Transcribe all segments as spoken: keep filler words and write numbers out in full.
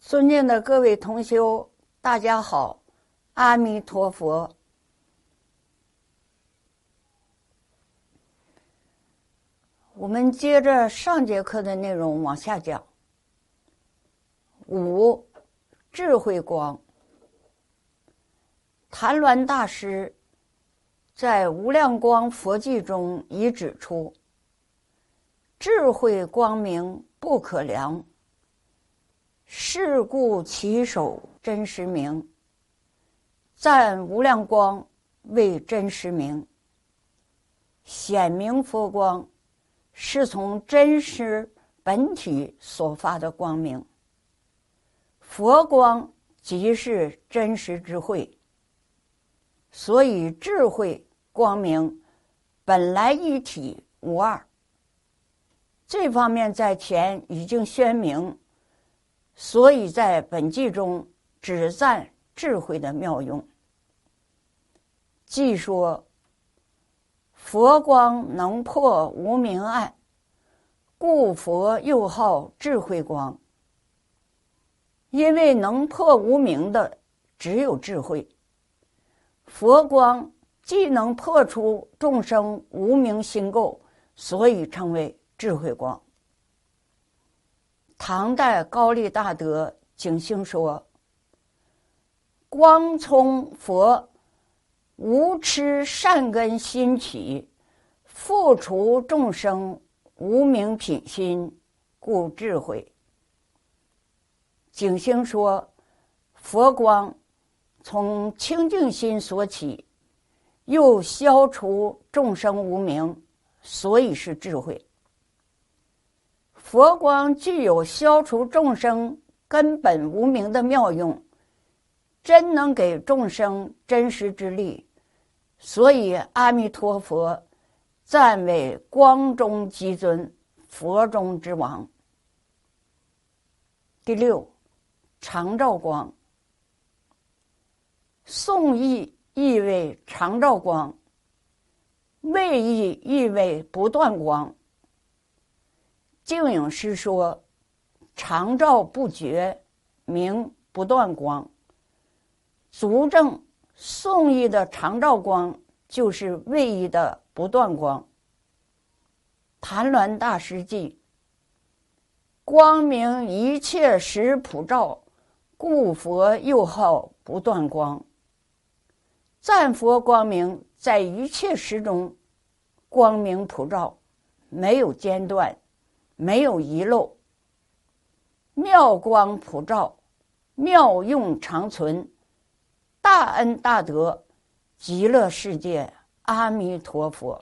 尊敬的各位同修，大家好，阿弥陀佛。我们接着上节课的内容往下讲。五，智慧光。谭鸾大师在《无量光佛记》中已指出，智慧光明不可量，是故其首真实明。赞无量光为真实明，显明佛光是从真实本体所发的光明。佛光即是真实智慧，所以智慧光明本来一体无二。这方面在前已经宣明，所以在本纪中只赞智慧的妙用。即说佛光能破无明暗，故佛又号智慧光。因为能破无明的只有智慧，佛光既能破除众生无明心垢，所以称为智慧光。唐代高丽大德景星说，光从佛无痴善根心起，复除众生无明品心，故智慧。景星说，佛光从清净心所起，又消除众生无明，所以是智慧。佛光具有消除众生根本无明的妙用，真能给众生真实之力，所以阿弥陀佛赞为光中极尊，佛中之王。第六，常照光。宋译意为常照光，魏译意为不断光。净影师说，常照不绝，名不断光，足证宋译的常照光就是魏译的不断光。谭鸾大师记，光明一切时普照，故佛又号不断光。赞佛光明在一切时中光明普照，没有间断，没有遗漏。妙光普照，妙用长存，大恩大德，极乐世界阿弥陀佛。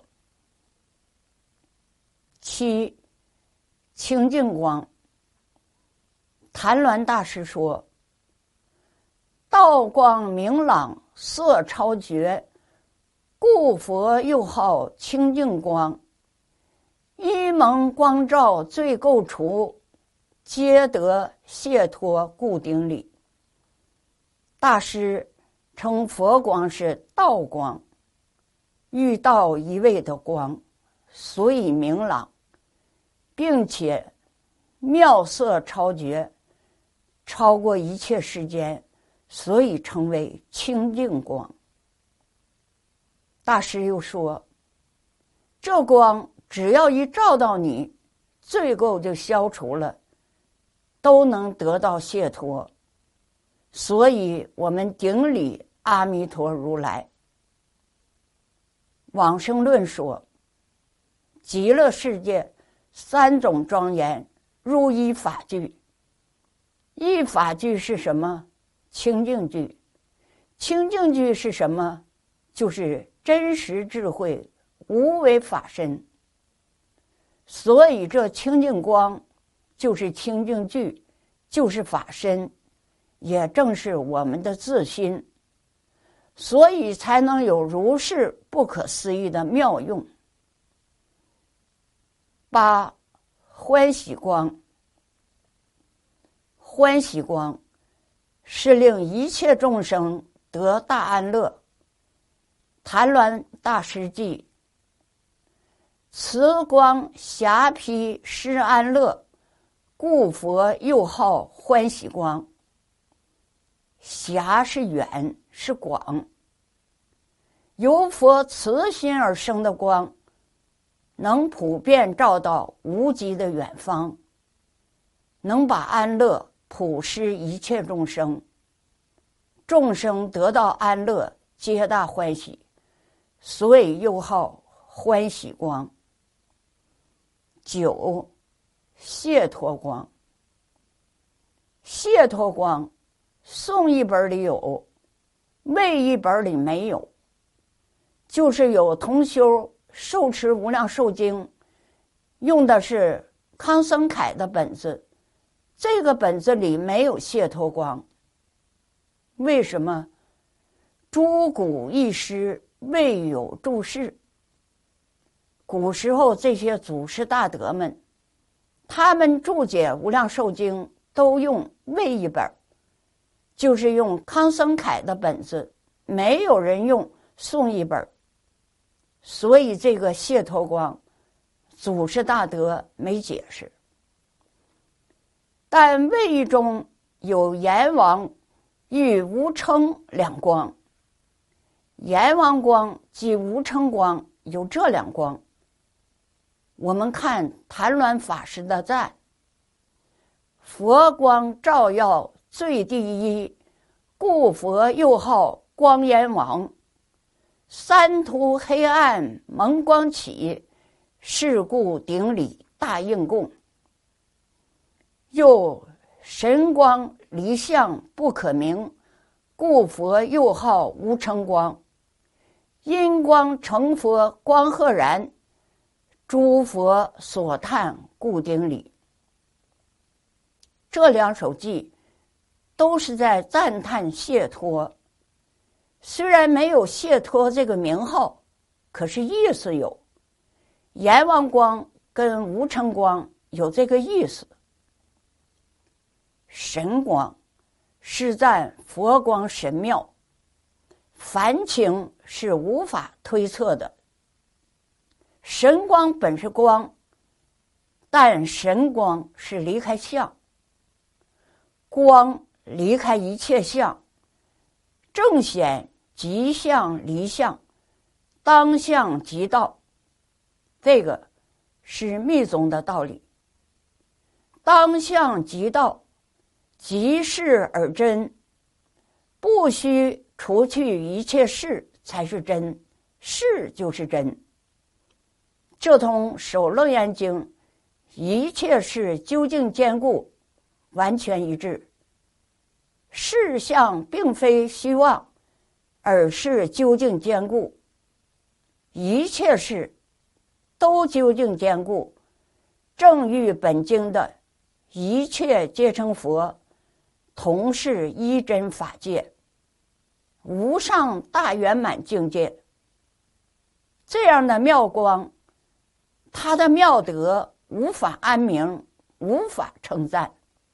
七，清净光。谭鸾大师说，道光明朗，色超绝，故佛又号清净光。一蒙光照罪垢除，皆得解脱故顶礼。大师称佛光是道光，遇到一味的光，所以明朗，并且妙色超绝，超过一切世间，所以称为清净光。大师又说，这光只要一照到你，罪垢就消除了，都能得到解脱，所以我们顶礼阿弥陀如来。往生论说，极乐世界三种庄严如一法具。一法具是什么？清净具。清净具是什么？就是真实智慧，无为法身。所以这清净光就是清净具，就是法身，也正是我们的自心，所以才能有如是不可思议的妙用。八，欢喜光。欢喜光是令一切众生得大安乐。谭鸾大师记，慈光霞披施安乐，故佛又号欢喜光。 狭是远是广。由佛慈心而生的光，能普遍照到无极的远方，能把安乐普施一切众生，众生得到安乐，皆大欢喜，所以又号欢喜光。九，解脱光。解脱光，宋译本里有，魏译本里没有。就是有同修受持无量寿经，用的是康僧凯的本子，这个本子里没有解脱光。为什么？诸古译师未有注释。古时候这些祖师大德们，他们注解无量寿经都用魏译本，就是用康僧凯的本子，没有人用宋译本。所以这个解脱光，祖师大德没解释。但魏译中有阎王与无称两光，阎王光及无称光有这两光。我们看谭鸾法师的赞：佛光照耀最第一，故佛又号光阎王。三途黑暗蒙光起，是故顶礼大应供。又神光离相不可名，故佛又号无称光。因光成佛光赫然，诸佛所叹故顶礼。这两首偈都是在赞叹解脱，虽然没有解脱这个名号，可是意思有。阎王光跟无称光有这个意思。神光是赞佛光神妙，凡情是无法推测的。神光本是光，但神光是离开相，光离开一切相，正显即相离相，当相即道，这个是密宗的道理。当相即道，即是而真，不须除去一切事才是真，是就是真。这同《首楞严经》一切事究竟坚固完全一致。事相并非虚妄，而是究竟坚固，一切事都究竟坚固，正遇本经的一切皆成佛，同是一真法界，无上大圆满境界。这样的妙光，他的妙德无法安名，无法称赞。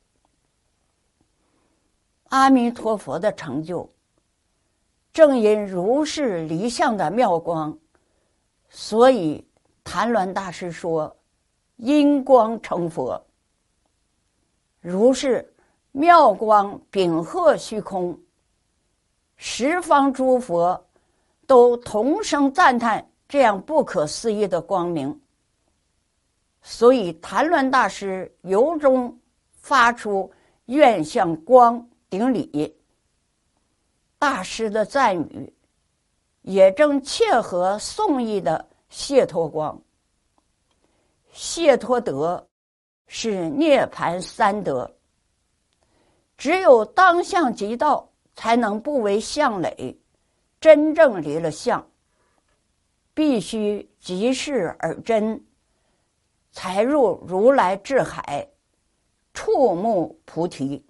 阿弥陀佛的成就，正因如是离相的妙光，所以谭鸾大师说因光成佛。如是妙光秉赫虚空，十方诸佛都同声赞叹这样不可思议的光明。所以谭鸾大师由衷发出愿向光顶礼。大师的赞语也正切合宋译的解脱光。解脱德是涅槃三德，只有当相即道，才能不为相累，真正离了相。必须即是而真，才入如来智海，触目菩提。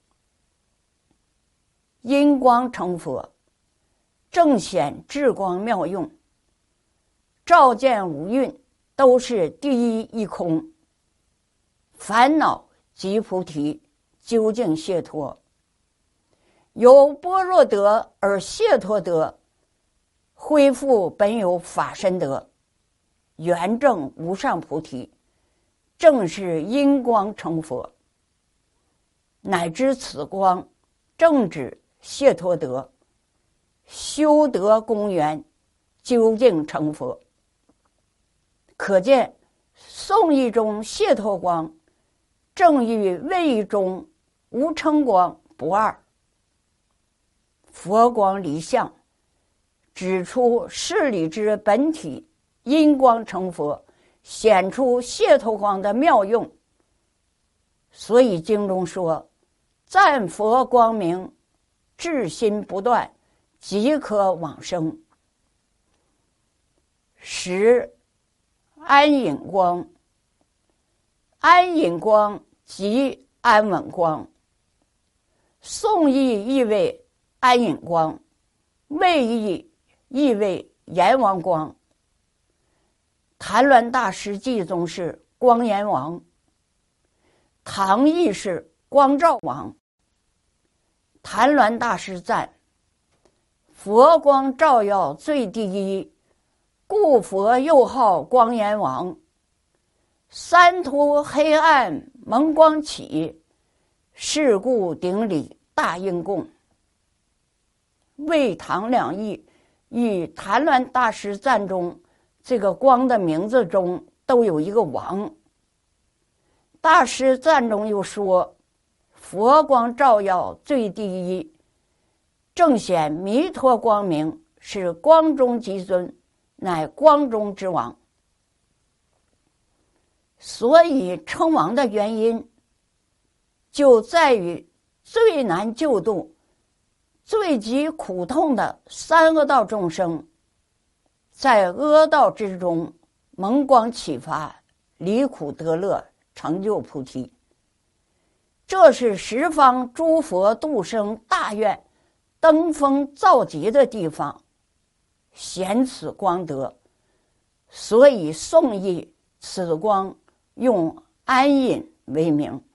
因光成佛，正显智光妙用，照见五蕴都是第一一空，烦恼即菩提，究竟解脱。由般若德而解脱德，恢复本有法身德，圆证无上菩提，正是因光成佛。乃知此光正指谢脱德，修德公园，究竟成佛。可见宋义中谢脱光正与魏义中吴承光不二。佛光离相，指出事理之本体，因光成佛，显出谢脱光的妙用。所以经中说，赞佛光明，至心不断，即可往生。十安隐光，安隐光即安稳光。宋义意为安隐光，魏义意为阎王光。谭鸾大师记中是光阎王，唐义是光照王。谭鸾大师赞：佛光照耀最第一，故佛又号光阎王。三途黑暗蒙光起，是故顶礼大应供。魏唐两义与谭鸾大师赞中这个光的名字中都有一个王。大师赞中又说，佛光照耀最第一，正显弥陀光明，是光中极尊，乃光中之王。所以称王的原因，就在于最难救度、最极苦痛的三恶道众生，在恶道之中蒙光启发，离苦得乐，成就菩提。这是十方诸佛度生大愿登峰造极的地方，显此光德。所以宋义此光用安隐为名。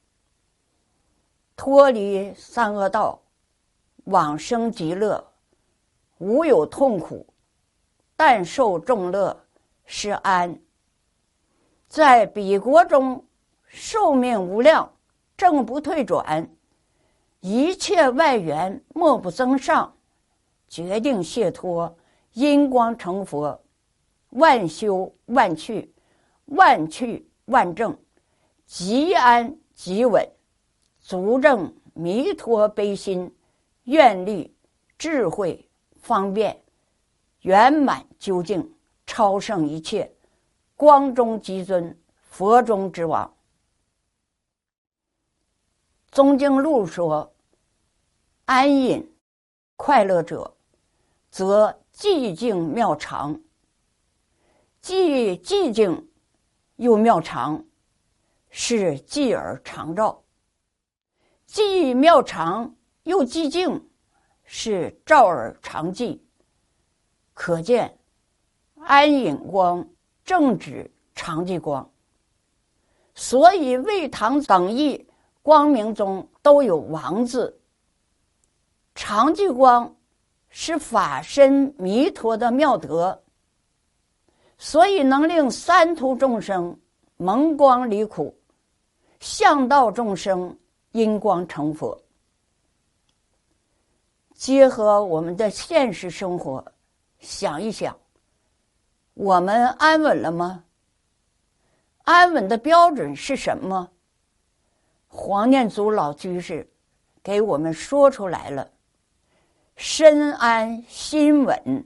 脱离三恶道，往生极乐，无有痛苦，但受众乐，是安。在彼国中寿命无量，正不退转，一切外缘莫不增上，决定解脱，因光成佛，万修万去，万去万正，极安极稳，足证弥陀悲心，愿力智慧方便，圆满究竟，超胜一切，光中极尊，佛中之王。宗经录说，安隐快乐者，则寂静妙常。既寂静又妙常，是寂而常照；既妙常又寂静，是照而常寂。可见安隐光正指常寂光。所以魏唐等义光明中都有王字。常寂光是法身弥陀的妙德，所以能令三途众生蒙光离苦，向道众生因光成佛。结合我们的现实生活，想一想，我们安稳了吗？安稳的标准是什么？黄念祖老居士给我们说出来了：身安心稳，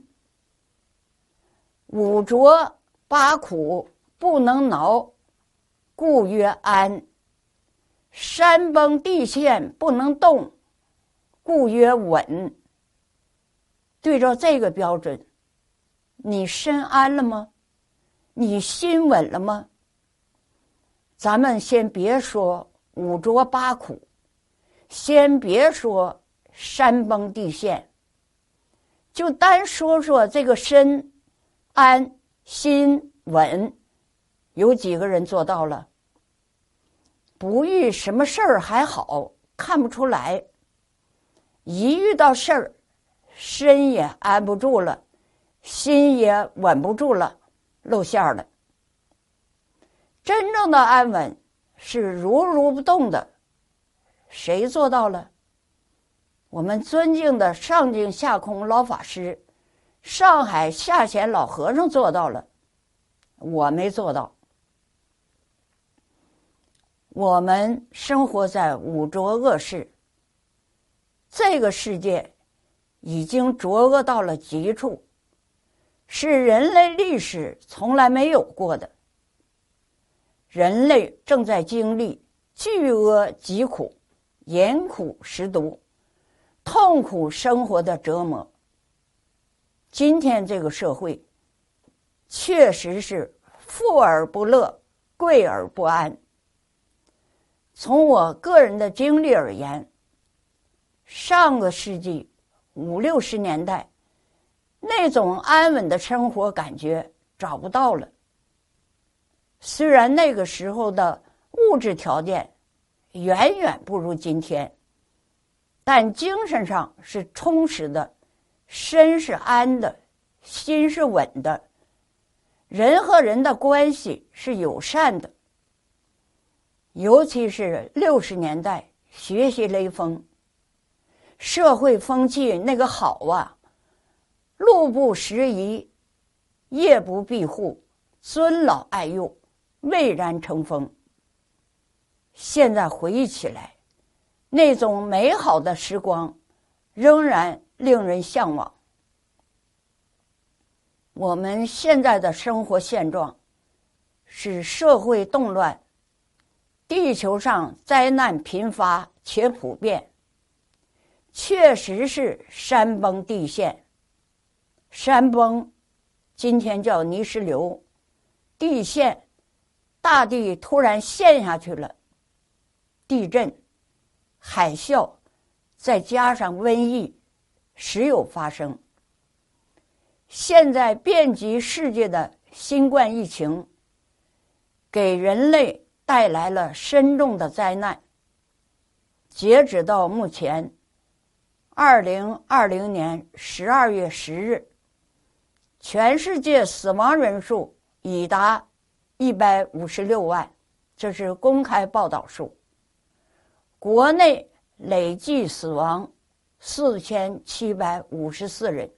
五浊八苦不能挠，故曰安；山崩地陷不能动，故曰稳。对照这个标准，你身安了吗？你心稳了吗？咱们先别说五浊八苦，先别说山崩地陷，就单说说这个身安心稳，有几个人做到了？不遇什么事儿还好，看不出来；一遇到事儿，身也安不住了，心也稳不住了，露馅了。真正的安稳是如如不动的，谁做到了？ 我们尊敬的上净下空老法师，上海下贤老和尚做到了，我没做到。我们生活在五浊恶世，这个世界已经浊恶到了极处，是人类历史从来没有过的。人类正在经历巨恶极苦、严苦实毒、痛苦生活的折磨。今天这个社会确实是富而不乐，贵而不安。从我个人的经历而言，上个世纪五六十年代那种安稳的生活感觉找不到了。虽然那个时候的物质条件远远不如今天，但精神上是充实的，身是安的，心是稳的，人和人的关系是友善的。尤其是六十年代学习雷锋，社会风气那个好啊，路不拾遗，夜不闭户，尊老爱幼，蔚然成风。现在回忆起来，那种美好的时光仍然令人向往。我们现在的生活现状是社会动乱，地球上灾难频发且普遍，确实是山崩地陷。山崩今天叫泥石流，地陷大地突然陷下去了，地震、海啸，再加上瘟疫，时有发生。现在遍及世界的新冠疫情，给人类带来了深重的灾难。截止到目前，二零二零年十二月十日，全世界死亡人数已达一百五十六万，这是公开报道数。国内累计死亡四千七百五十四人。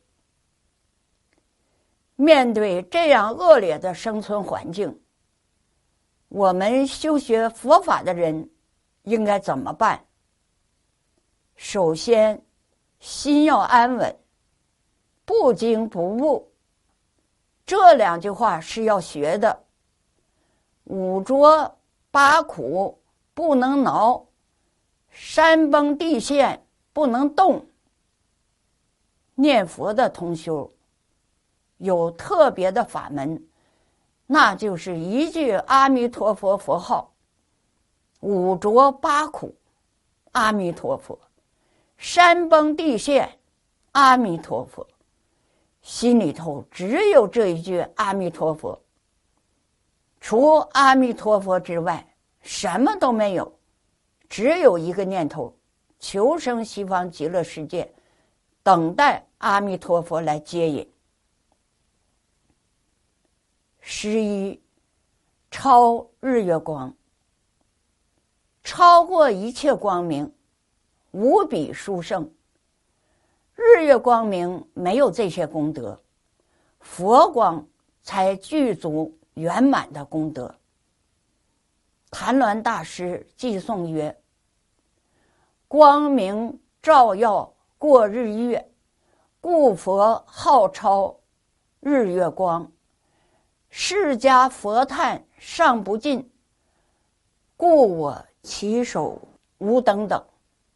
面对这样恶劣的生存环境，我们修学佛法的人应该怎么办？首先，心要安稳，不惊不怖。这两句话是要学的。五浊八苦不能挠，山崩地陷不能动。念佛的同修有特别的法门，那就是一句阿弥陀佛佛号，五浊八苦，阿弥陀佛；山崩地陷，阿弥陀佛。心里头只有这一句阿弥陀佛，除阿弥陀佛之外什么都没有，只有一个念头：求生西方极乐世界，等待阿弥陀佛来接引。十一，超日月光，超过一切光明，无比殊胜。日月光明没有这些功德，佛光才具足圆满的功德。谭鸾大师寄颂曰：光明照耀过日月，故佛号超日月光。释迦佛叹尚不尽，故我起手无等等。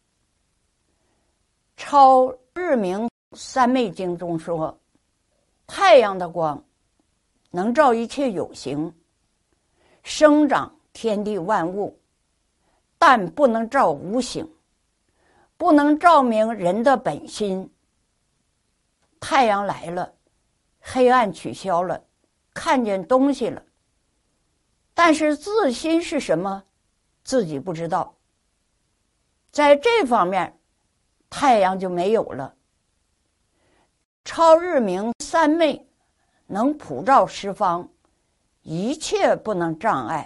超日明三昧经中说，太阳的光能照一切有形，生长天地万物，但不能照无形，不能照明人的本心。太阳来了，黑暗取消了，看见东西了，但是自心是什么，自己不知道。在这方面，太阳就没有了。超日明三昧能普照十方，一切不能障碍。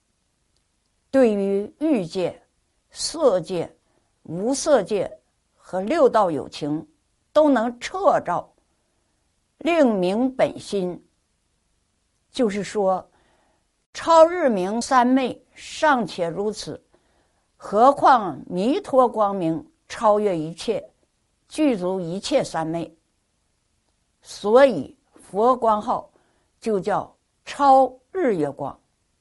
对于欲界、色界、无色界和六道有情都能彻照，令明本心。就是说，超日明三昧尚且如此，何况弥陀光明超越一切，具足一切三昧。所以佛光号就叫超日月光。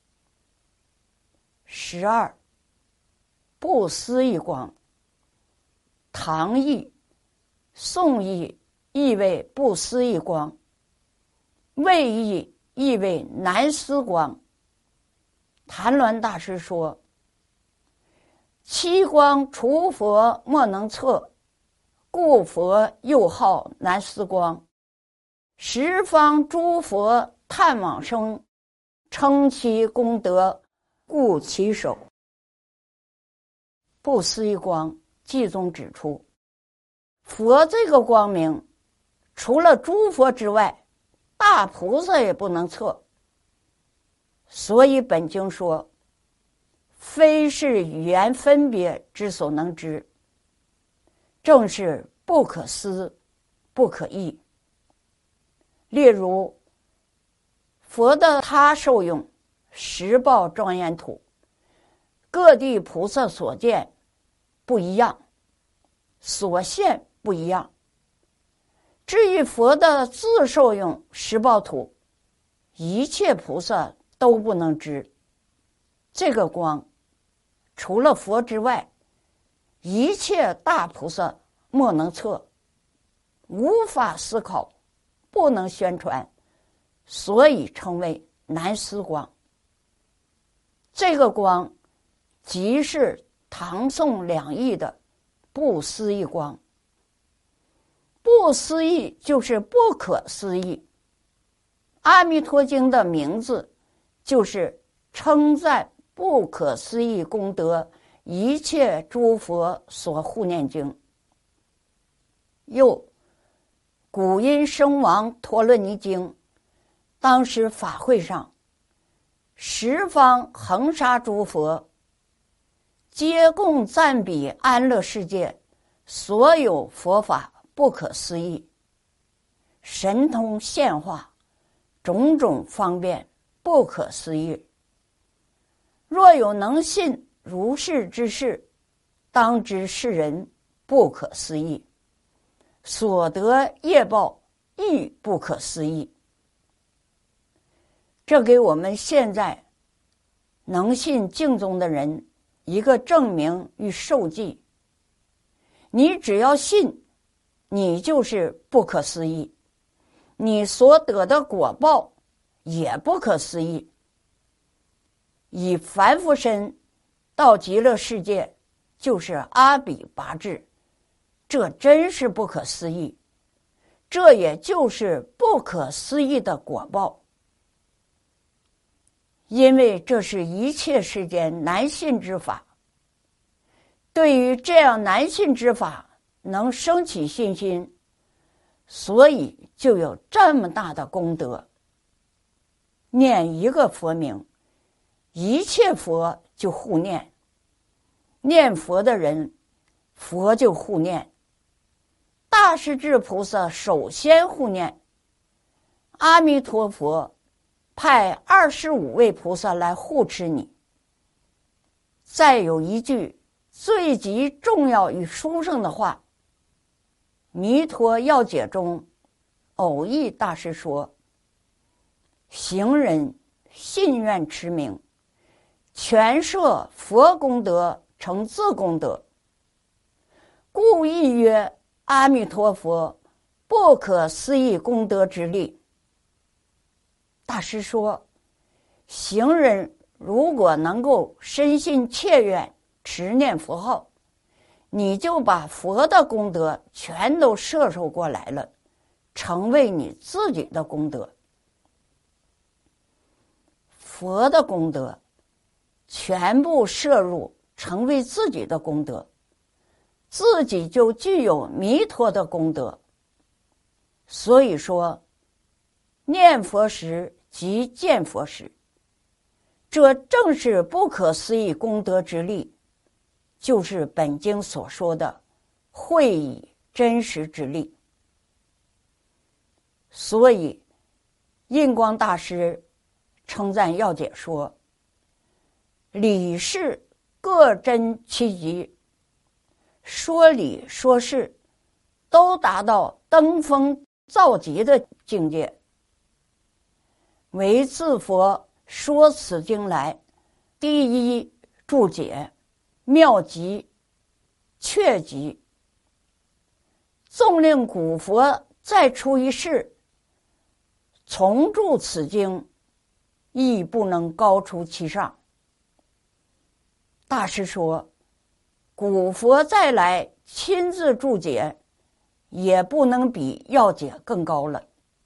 十二，不思议光。唐译、宋译译为不思议光，魏译译为难思光。谭鸾大师说：七光除佛莫能测，故佛又号难思光。十方诸佛叹往生，称其功德故其首。不思议光偈中指出，佛这个光明除了诸佛之外，大菩萨也不能测。所以本经说，非是语言分别之所能知，正是不可思不可议。例如佛的他受用十报庄严土，各地菩萨所见不一样，所现不一样。至于佛的自受用十报土，一切菩萨都不能知。这个光除了佛之外，一切大菩萨莫能测，无法思考，不能宣传，所以称为难思光。这个光即是唐宋两译的不思议光。不思议就是不可思议。阿弥陀经的名字就是称赞不可思议功德一切诸佛所护念经。又古音声王陀罗尼经，当时法会上，十方恒沙诸佛皆共赞比安乐世界所有佛法不可思议，神通现化，种种方便不可思议。若有能信如是之事，当知世人不可思议，所得业报亦不可思议。这给我们现在能信经中的人一个证明与受记。你只要信，你就是不可思议，你所得的果报也不可思议。以凡夫身到极乐世界，就是阿比拔智，这真是不可思议，这也就是不可思议的果报。因为这是一切世间难信之法，对于这样难信之法能生起信心，所以就有这么大的功德。念一个佛名，一切佛就护念，念佛的人，佛就护念。大势至菩萨首先护念，阿弥陀佛派二十五位菩萨来护持你。再有一句最极重要与殊胜的话，弥陀要解中偶益大师说：行人信愿持名，全摄佛功德成自功德，故亦曰阿弥陀佛不可思议功德之力。大师说，行人如果能够深信切愿持念佛号，你就把佛的功德全都摄受过来了，成为你自己的功德。佛的功德全部摄入成为自己的功德，自己就具有弥陀的功德。所以说，念佛时即见佛时，这正是不可思议功德之力，就是本经所说的会以真实之力。所以印光大师称赞耀解说，理事各真其极，说理说事都达到登峰造极的境界。为自佛说此经来第一注解，妙极确极，纵令古佛再出一世，重注此经，亦不能高出其上。大师说，古佛再来亲自注解，也不能比耀解更高了。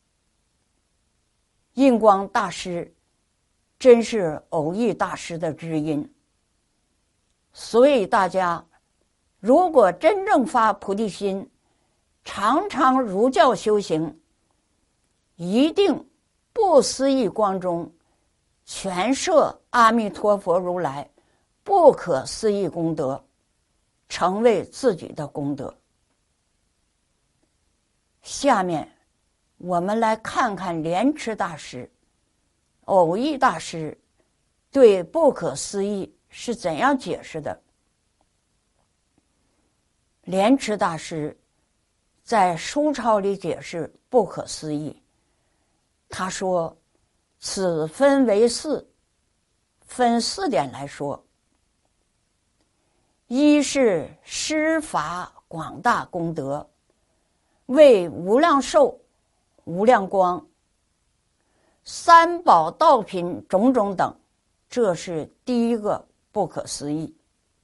印光大师真是偶益大师的知音，所以大家如果真正发菩提心，常常如教修行，一定不思议光中全摄阿弥陀佛如来不可思议功德，成为自己的功德。下面我们来看看莲池大师、偶益大师对不可思议是怎样解释的。莲池大师在书抄里解释不可思议，他说此分为四，分四点来说。一是施法广大功德，为无量寿无量光，三宝道品种种等，这是第一个不可思议。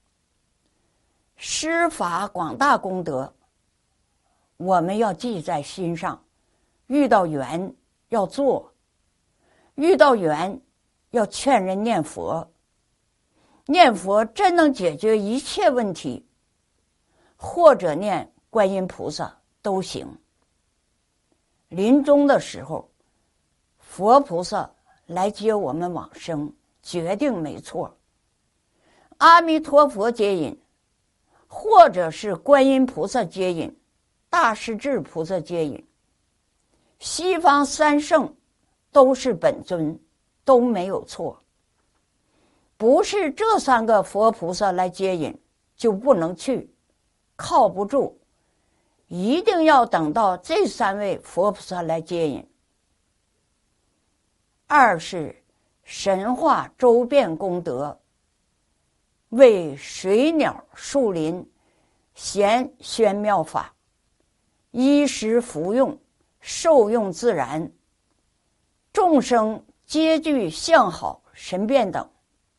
施法广大功德，我们要记在心上，遇到缘要做，遇到缘要劝人念佛，念佛真能解决一切问题，或者念观音菩萨都行。临终的时候，佛菩萨来接我们往生，决定没错。阿弥陀佛接引，或者是观音菩萨接引，大势至菩萨接引，西方三圣都是本尊，都没有错。不是这三个佛菩萨来接引就不能去，靠不住，一定要等到这三位佛菩萨来接引。二是神化周遍功德，为水鸟树林咸宣妙法，衣食服用受用自然，众生皆具相好神变等。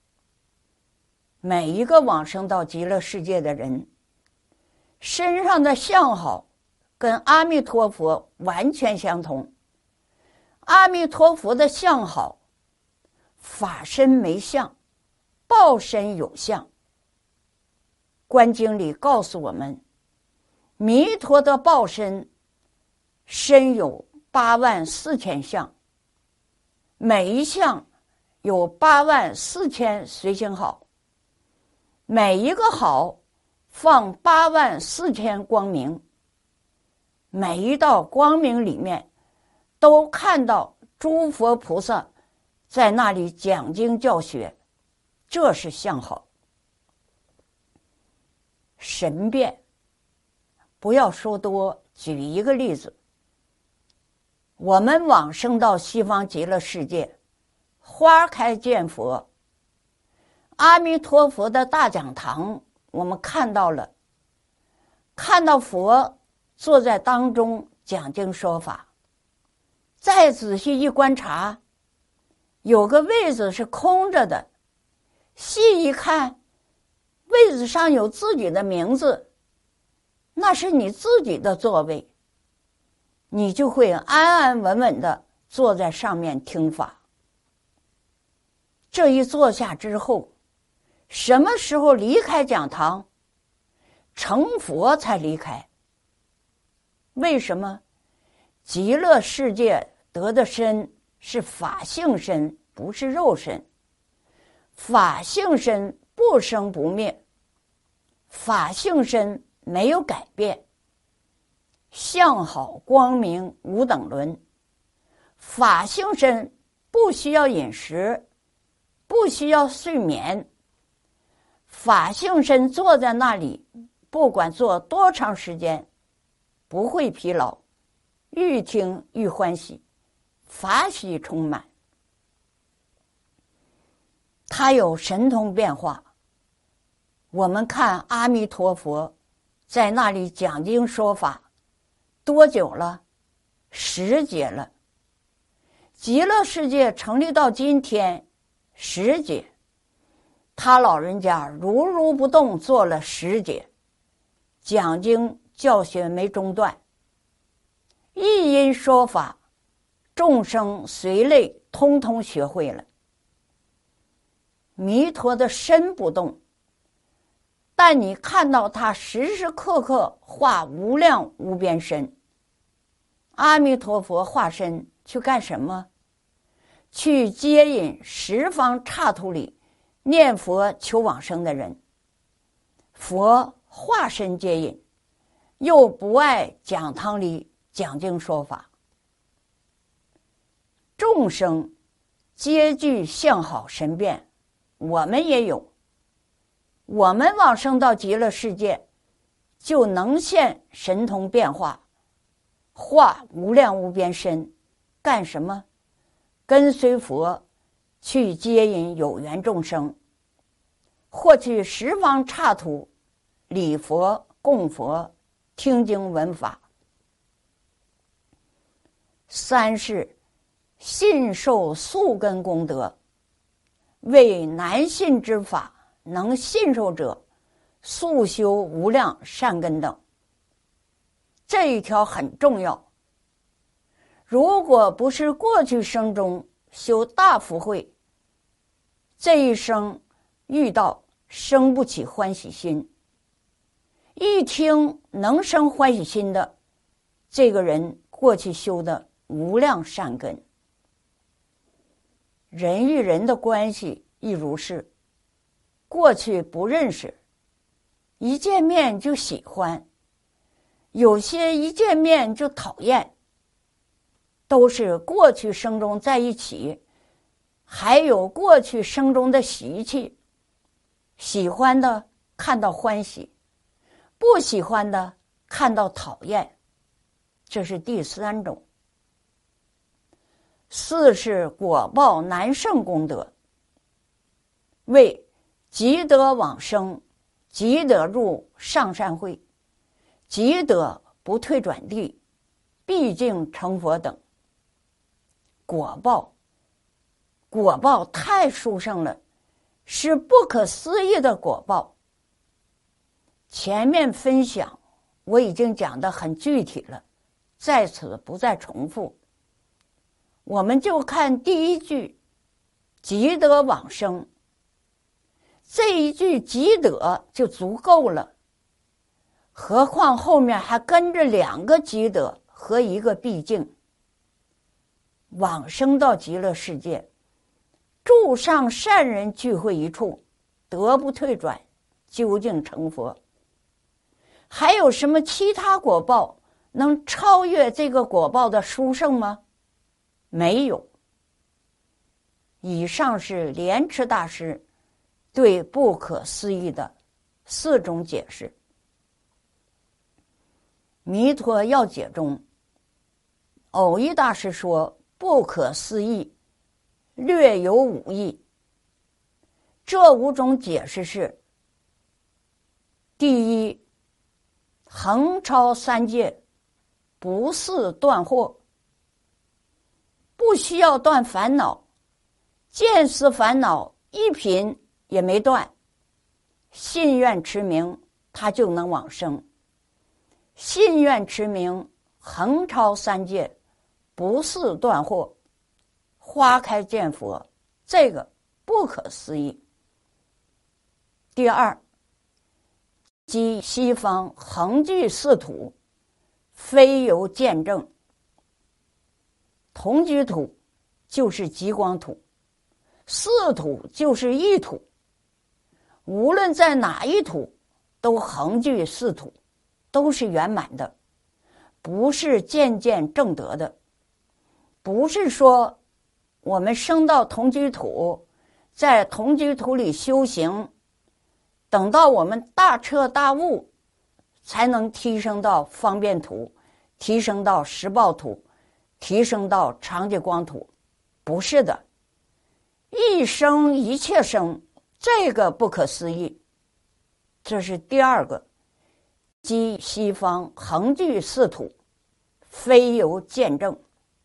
每一个往生到极乐世界的人身上的相好跟阿弥陀佛完全相同。阿弥陀佛的相好，法身没相，报身有相。观经里告诉我们，弥陀的报身身有八万四千相，每一相有八万四千随行好，每一个好放八万四千光明，每一道光明里面都看到诸佛菩萨在那里讲经教学，这是相好。神变，不要说多，举一个例子。我们往生到西方极乐世界，花开见佛，阿弥陀佛的大讲堂我们看到了，看到佛坐在当中讲经说法。再仔细一观察，有个位子是空着的，细一看，位子上有自己的名字，那是你自己的座位，你就会安安稳稳的坐在上面听法。这一坐下之后，什么时候离开讲堂？成佛才离开。为什么？极乐世界得的身是法性身，不是肉身。法性身不生不灭，法性身没有改变，相好光明无等伦。法性身不需要饮食，不需要睡眠，法性身坐在那里，不管坐多长时间，不会疲劳，愈听愈欢喜，法喜充满。它有神通变化。我们看阿弥陀佛在那里讲经说法多久了？十劫了。极乐世界成立到今天十劫，他老人家如如不动做了十劫，讲经教学没中断，一因说法，众生随类通通学会了。弥陀的身不动，但你看到他时时刻刻化无量无边身。阿弥陀佛化身去干什么？去接引十方刹土里念佛求往生的人。佛化身接引，又不爱讲堂里讲经说法。众生皆具相好神变，我们也有。我们往生到极乐世界，就能现神通变化，化无量无边身，干什么？跟随佛去接引有缘众生，或去十方刹土礼佛供佛，听经闻法。三是信受宿根功德，为难信之法，能信受者速修无量善根等。这一条很重要。如果不是过去生中修大福慧，这一生遇到生不起欢喜心。一听能生欢喜心的，这个人过去修的无量善根。人与人的关系亦如是，过去不认识，一见面就喜欢，有些一见面就讨厌，都是过去生中在一起，还有过去生中的习气。喜欢的看到欢喜，不喜欢的看到讨厌，这是第三种。四是果报难胜功德，为即得往生，即得入上善会，即得不退转地，毕竟成佛等。果报，果报太殊胜了，是不可思议的果报。前面分享我已经讲得很具体了，在此不再重复。我们就看第一句即得往生，这一句即得就足够了，何况后面还跟着两个即得和一个毕竟。往生到极乐世界，诸上善人聚会一处，得不退转，究竟成佛。还有什么其他果报能超越这个果报的殊胜吗？没有。以上是莲池大师对不可思议的四种解释。弥陀要解中，偶一大师说不可思议，略有五义。这五种解释是：第一，横超三界，不似断惑，不需要断烦恼，见思烦恼一品也没断，信愿持名，他就能往生。信愿持名，横超三界，不似断惑，花开见佛，这个不可思议。第二，即西方横具四土，非由见证。同居土就是极光土，四土就是一土，无论在哪一土都横具四土， 都是圆满的，不是渐渐正得的。不是说我们升到同居土，在同居土里修行，等到我们大彻大悟，才能提升到方便土，提升到实报土，提升到长吉光土。不是的，一生一切生，这个不可思议。这是第二个，即西方恒具四土，非由见证。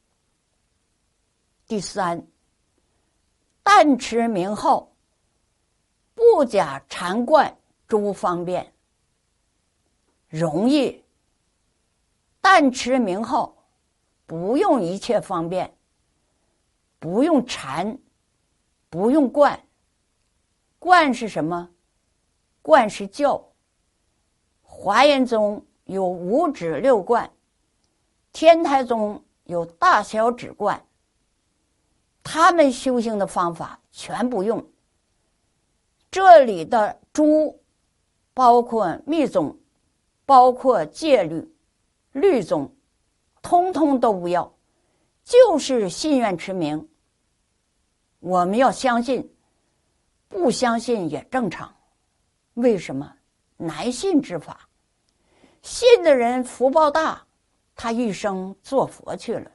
第三，但持名号，不假禅观诸方便。容易，但持名号，不用一切方便，不用禅，不用观。观是什么？观是教。华严宗有五指六观，天台宗有大小指观。他们修行的方法全不用。这里的诸包括密宗，包括戒律、律宗，通通都不要，就是信愿持名。我们要相信，不相信也正常。为什么？难信之法。信的人福报大，他一生做佛去了。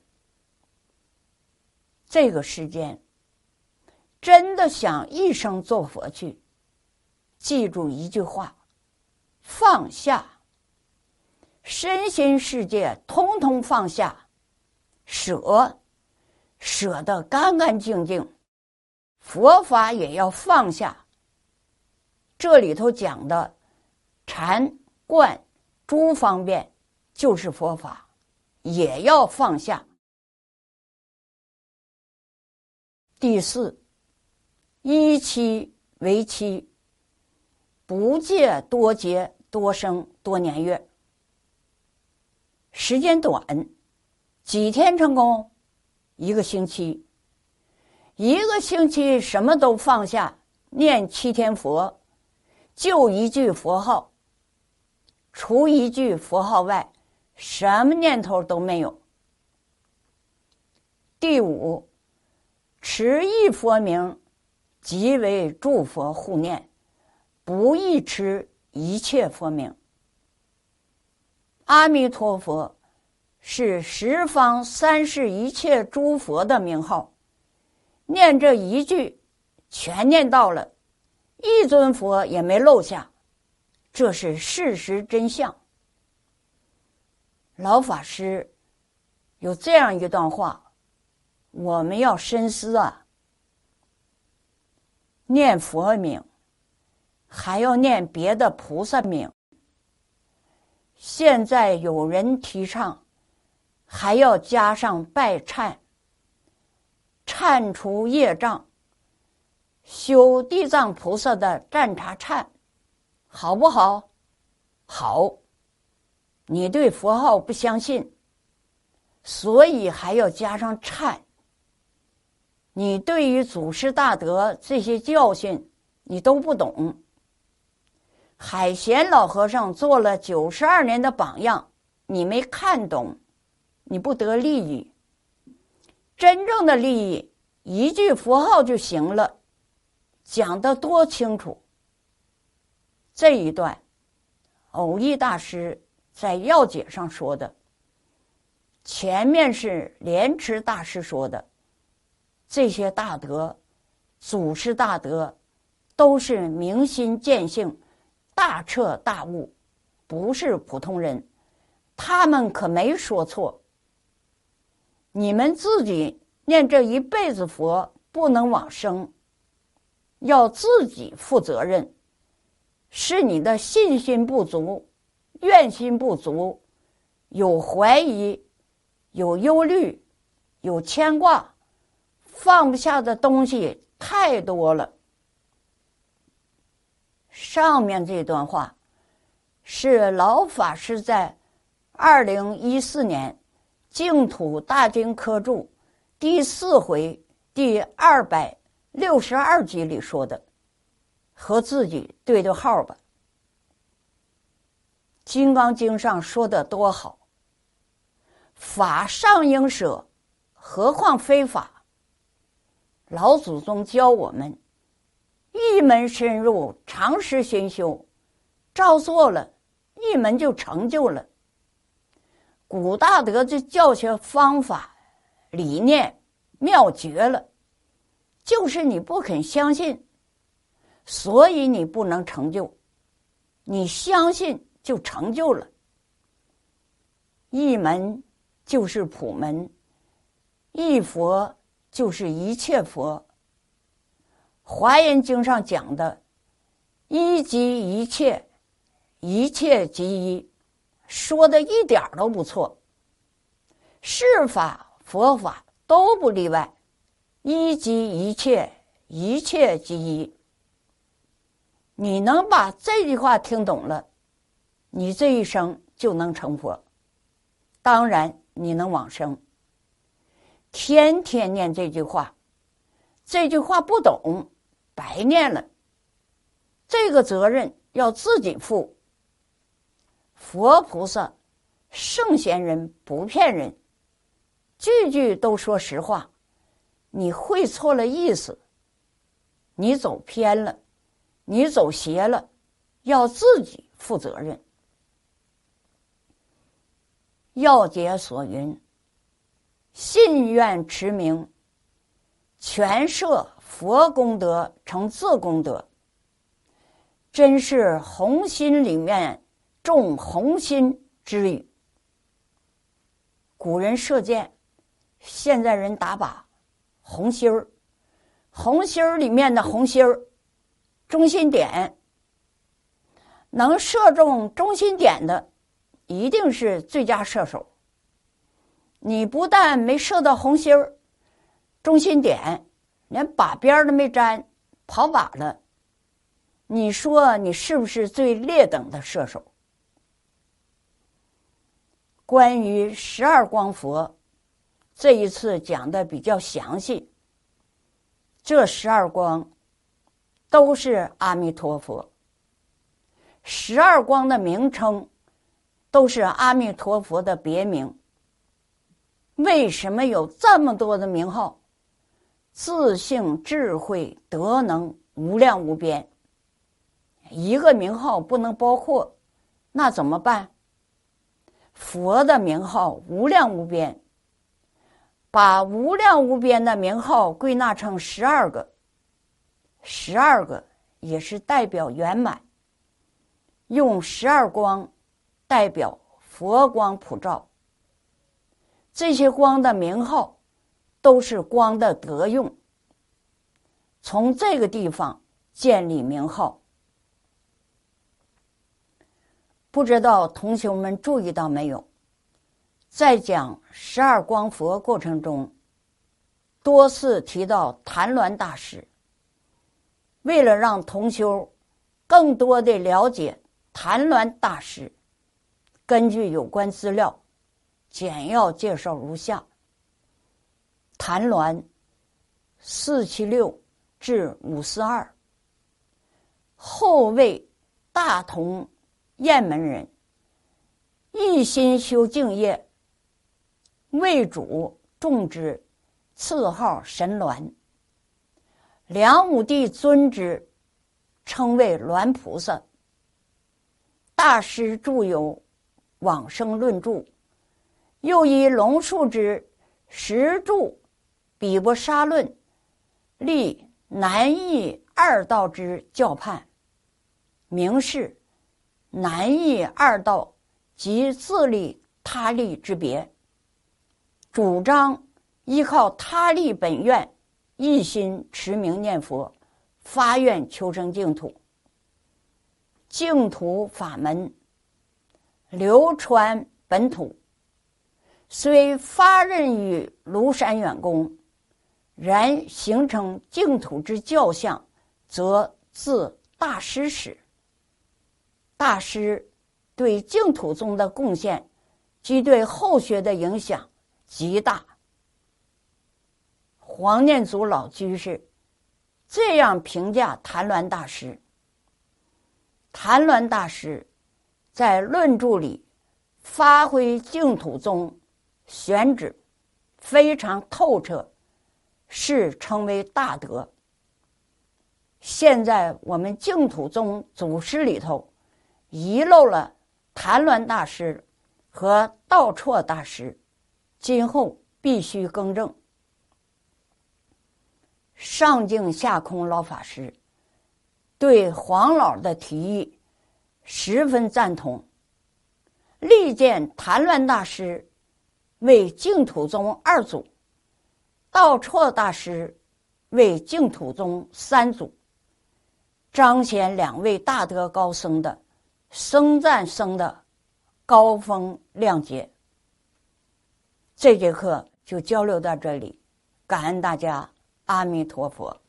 这个世间真的想一生做佛去，记住一句话：放下。身心世界通通放下，舍，舍得干干净净。佛法也要放下。这里头讲的禅观诸方便就是佛法，也要放下。第四，依期为期，不借多劫多生多年月。时间短，几天成功？一个星期。一个星期什么都放下，念七天佛，就一句佛号，除一句佛号外，什么念头都没有。第五，持一佛名，即为诸佛护念，不宜持一切佛名。阿弥陀佛是十方三世一切诸佛的名号，念这一句全念到了，一尊佛也没漏下，这是事实真相。老法师有这样一段话，我们要深思啊。念佛名还要念别的菩萨名。现在有人提倡还要加上拜忏，忏除业障，修地藏菩萨的占察忏，好不好？好。你对佛号不相信，所以还要加上忏。你对于祖师大德这些教训你都不懂。海贤老和尚做了九十二年的榜样，你没看懂，你不得利益。真正的利益，一句佛号就行了，讲得多清楚。这一段，偶益大师在要解上说的，前面是莲池大师说的。这些大德，祖师大德，都是明心见性，大彻大悟，不是普通人，他们可没说错。你们自己念这一辈子佛不能往生，要自己负责任，是你的信心不足，愿心不足，有怀疑，有忧虑，有牵挂，放不下的东西太多了。上面这段话是老法师在二零一四年净土大经科注第四回第二百六十二集里说的，和自己对对号吧。 金刚经上说的多好，法上应舍，何况非法。老祖宗教我们一门深入，长时熏修，照做了一门就成就了。古大德就教学方法理念妙绝了，就是你不肯相信，所以你不能成就，你相信就成就了。一门就是普门，一佛就是一切佛。华严经上讲的一即一切，一切即一，说的一点都不错。释法佛法都不例外，一即一切，一切即一。你能把这句话听懂了，你这一生就能成佛，当然你能往生。天天念这句话，这句话不懂白念了，这个责任要自己负。佛菩萨圣贤人不骗人，句句都说实话。你会错了意思，你走偏了，你走邪了，要自己负责任。要解所云，信愿持名，全摄佛功德成自功德，真是红心里面种红心之语。古人射箭，现在人打靶，红心儿，红心儿里面的红心儿，中心点，能射中中心点的一定是最佳射手。你不但没射到红心儿中心点，连靶边都没沾，跑靶了，你说你是不是最劣等的射手？关于十二光佛，这一次讲的比较详细。这十二光都是阿弥陀佛，十二光的名称都是阿弥陀佛的别名。为什么有这么多的名号？自性智慧德能无量无边，一个名号不能包括，那怎么办？佛的名号无量无边，把无量无边的名号归纳成十二个，十二个也是代表圆满，用十二光代表佛光普照。这些光的名号都是光的德用，从这个地方建立名号。不知道同学们注意到没有，在讲十二光佛过程中，多次提到谭鸾大师。为了让同修更多的了解谭鸾大师，根据有关资料简要介绍如下。谭鸾四七六至五四二，后为大同雁门人，一心修净业，为主种之，赐号神鸾。梁武帝尊之，称为鸾菩萨。大师著有《往生论著》，又以龙树之实著比波沙论，立南诣二道之教判，明示南诣二道及自利他利之别，主张依靠他利本愿，一心持名念佛，发愿求生净土。净土法门流传本土，虽发轫于庐山远公，然形成净土之教相，则自大师始。大师对净土宗的贡献及对后学的影响极大。黄念祖老居士这样评价谭鸾大师：谭鸾大师在论著里发挥净土宗选址非常透彻，是称为大德。现在我们净土宗祖师里头遗漏了谭鸾大师和道绰大师，今后必须更正。上净下空老法师对黄老的提议十分赞同，力荐谭鸾大师为净土宗二祖，道绰大师为净土宗三祖，彰显两位大德高僧的僧赞僧的高风亮节。这节课就交流到这里，感恩大家，阿弥陀佛。